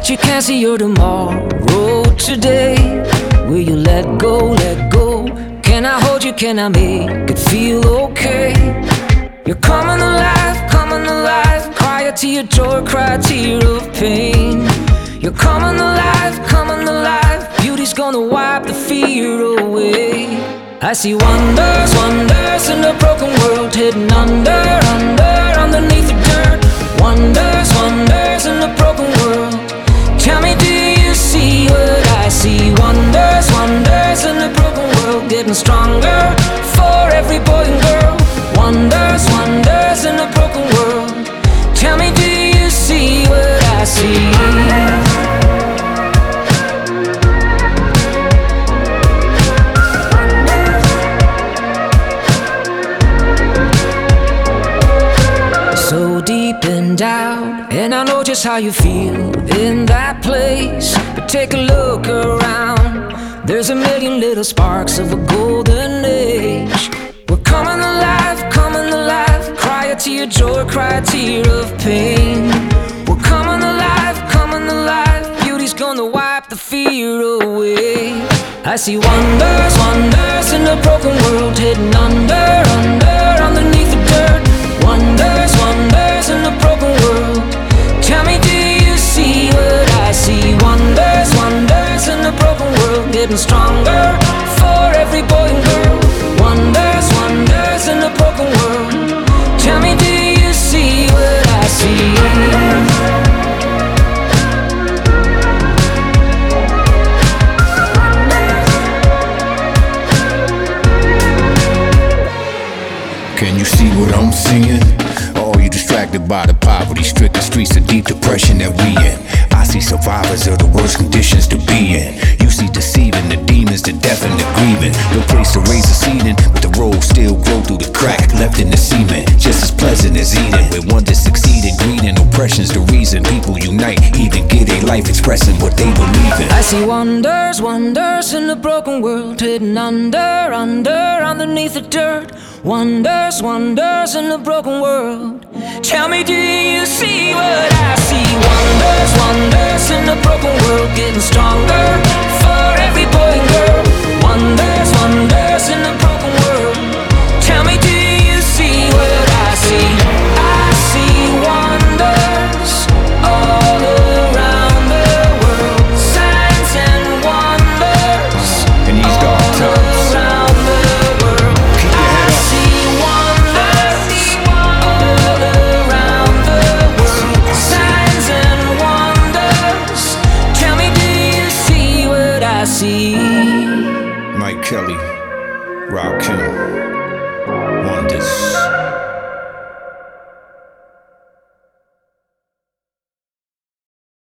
but you can't see your tomorrow today. Will you let go, let go? Can I hold you, can I make it feel okay? You're coming alive, cry a tear of joy, cry a tear of pain. You're coming alive, beauty's gonna wipe the fear away. I see wonders, wonders in a broken world, hidden under, underneath the dirt. Wonders, wonders in a broken world. Tell me, do you see what I see? Wonders, wonders in a broken world, getting stronger for every boy and girl. Wonders, wonders in a broken world. Tell me, do you see what I see? So deep and out, and I know just how you feel in that place. But take a look around, there's a million little sparks of a golden age. We're coming alive, cry a tear of joy, cry a tear of pain. We're coming alive, beauty's gonna wipe the fear away. I see wonders, wonders in a broken world, hidden under, underneath the dirt. Wonders, wonders in a broken world. Tell me, do you see what I see? Wonders, wonders in a broken world, getting stronger for every boy and girl. Wonders, wonders in a broken world. Tell me, do you see what I see? Can you see what I'm seeing? Or you distracted by the poverty-stricken streets of deep depression that we in? I see survivors of the worst conditions to be in. You see deceiving the demons, the deaf and the grieving. No place to raise a seeding, but the road still grow through the crack left in the cement. Just as pleasant as eating. When one that succeeded, greed and oppression's the reason people unite, even give their life expressing what they believe in. I see wonders, wonders in a broken world, hidden under, underneath the dirt. Wonders, wonders in a broken world. Tell me, do you see what I see? Wonders, wonders in a broken world, getting stronger for every boy and girl. Wonders, wonders in a broken world. Tell me, do you see what I see? I see wonders all around the world. Signs and wonders In these dark times, around the world. keep your head I up. see wonders all around the world. Signs and wonders. Tell me, do you see what I see? Mike Kelly, Rob Kim.